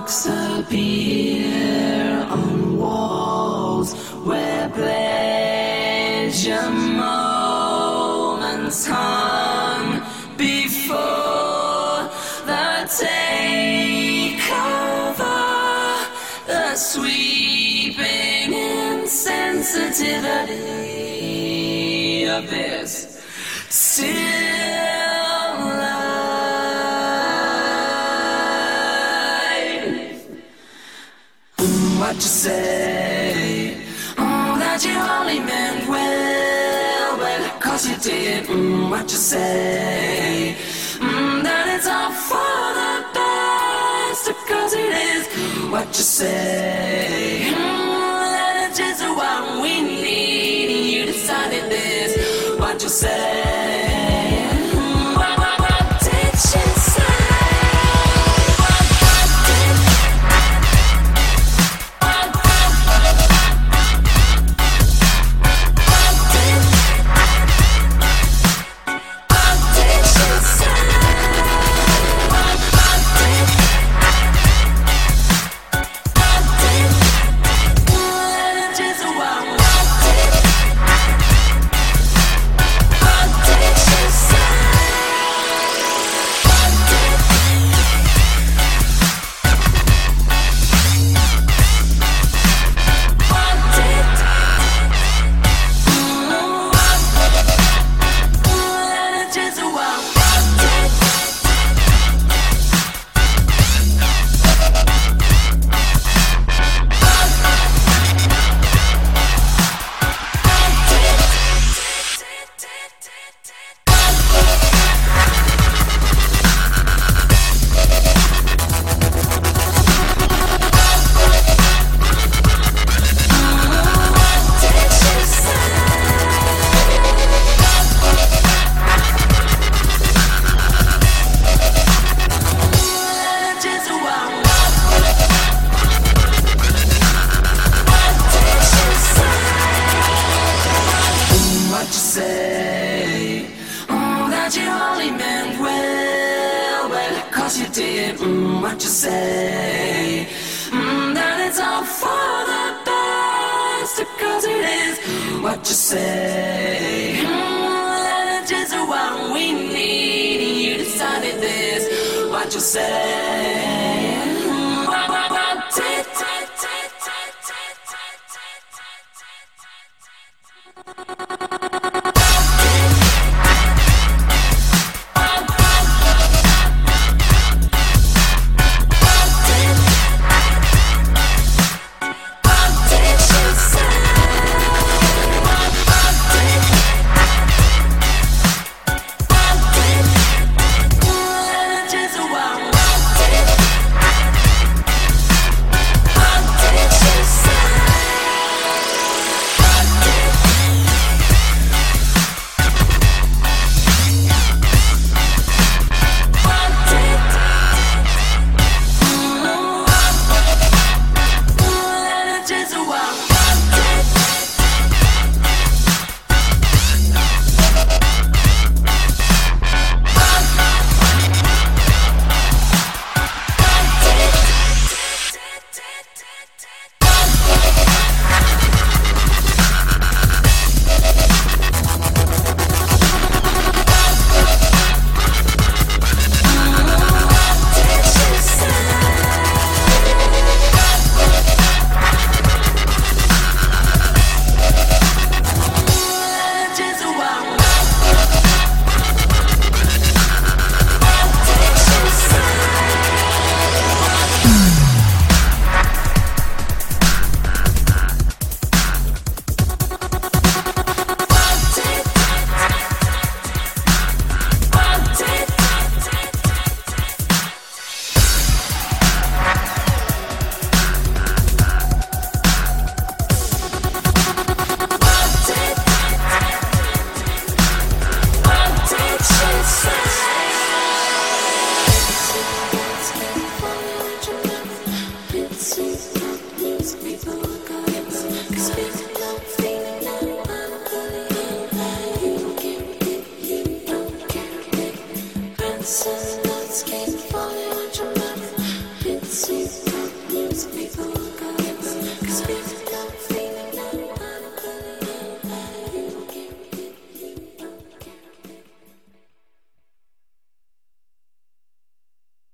marks appear on walls where pleasure moments hung before the takeover, the sweeping insensitivity of this still life. What you say? That you only meant well, well, 'cause you did. What you say? That it's all for the best, 'cause it is. What you say? That it's just what we need, you decided this. What you say? That you only meant well, well, 'cause you did. What you say? That it's all for the best, 'cause it is. What you say? That it's just what we need, you decided this. What you say? Sun.